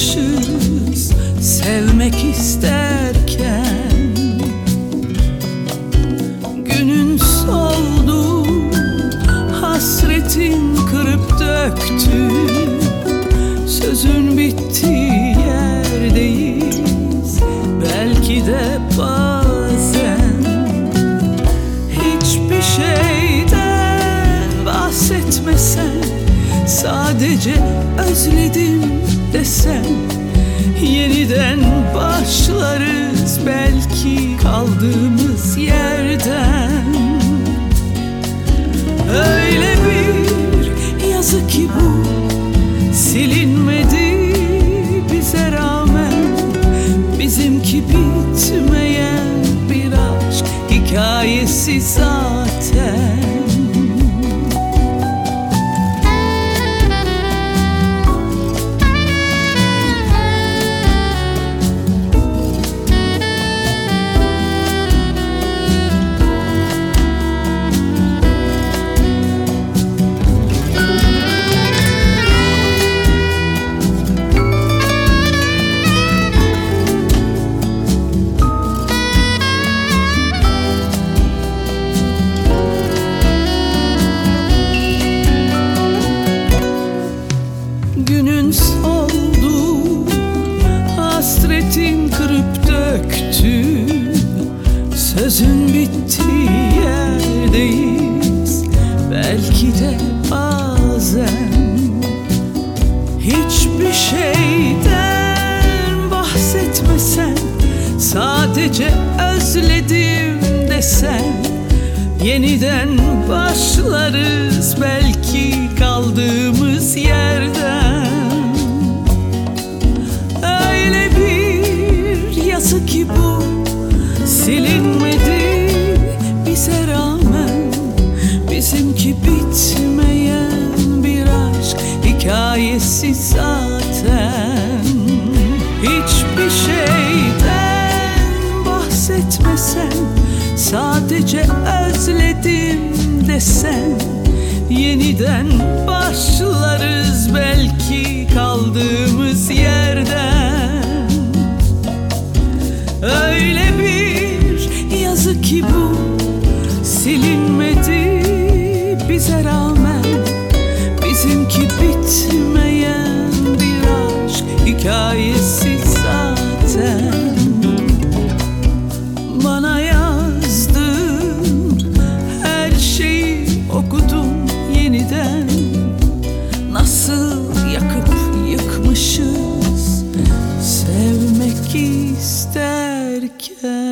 yakmışız sevmek isterken. Günün soldu, hasretin kırıp döktü, sözün bittiği yerdeyiz. Belki de bazen hiçbir şeyden bahsetmesen, sadece özledim desen, yeniden başlarız belki kaldığımız yerden. Öyle bir yazı ki bu, silinmedi bize rağmen. Bizimki bitmeyen bir aşk hikayesi zaten. Günün soldu, hasretin kırıp döktü, sözün bittiği yerdeyiz. Belki de bazen hiçbir şeyden bahsetmesen, sadece özledim desen, yeniden başlarız belki kaldığımız yerden. Öyle bir yazı ki bu, silinmedi bize rağmen. Bizimki bitmeyen bir aşk hikayesi zaten. Hiçbir şeyden bahsetmesen, sadece özledim desen, yeniden başlarız belki kaldığımız yerden. Öyle bir yazı ki bu, silinmedi bize rağmen. Bizimki bitmeyen bir aşk hikayesi zaten. Bana yazdın, her şeyi okudum yeniden. Nasıl yakıp yıkmışız sevmek isterken.